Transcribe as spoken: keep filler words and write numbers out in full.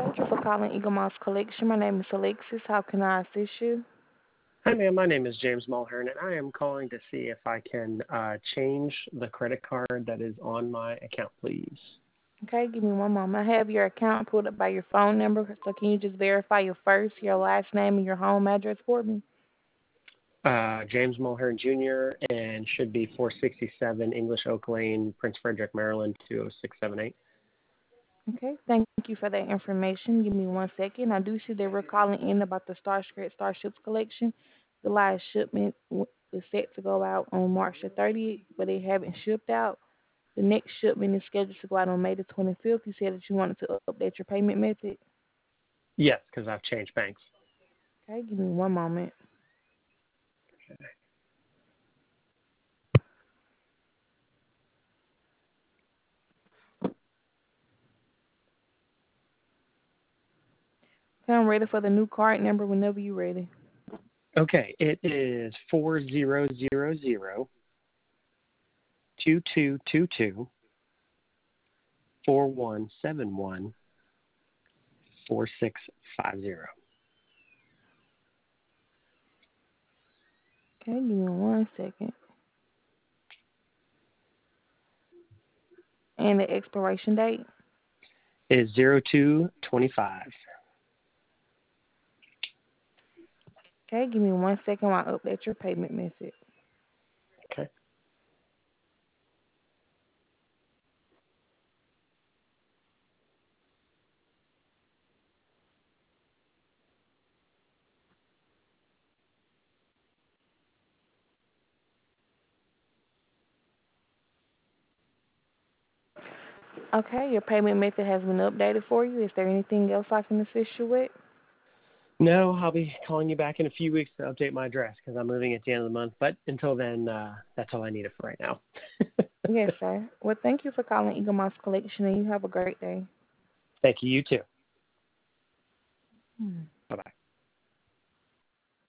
Thank you for calling Eagle Moss Collection. My name is Alexis. How can I assist you? Hi, ma'am. My name is James Mulhern, and I am calling to see if I can uh, change the credit card that is on my account, please. Okay, give me one moment. I have your account pulled up by your phone number, so can you just verify your first, your last name, and your home address for me? Uh, James Mulhern Junior and should be four sixty-seven English Oak Lane, Prince Frederick, Maryland, two oh six seven eight. Okay, thank you for that information. Give me one second. I do see that we're calling in about the Starscream Starships collection. The last shipment w- is set to go out on March the thirtieth, but they haven't shipped out. The next shipment is scheduled to go out on May the twenty-fifth. You said that you wanted to update your payment method. Yes, because I've changed banks. Okay, give me one moment. Okay, I'm ready for the new card number whenever you're ready. Okay, it is four zero zero zero two two two two four one seven one four six five zero. Okay, give me one second. And the expiration date. Is zero two twenty five. Okay, give me one second while I update your payment method. Okay. Okay, your payment method has been updated for you. Is there anything else I can assist you with? No, I'll be calling you back in a few weeks to update my address because I'm moving at the end of the month. But until then, uh, that's all I needed for right now. Yes, sir. Well, thank you for calling Eagle Moss Collection, and you have a great day. Thank you. You too. Hmm.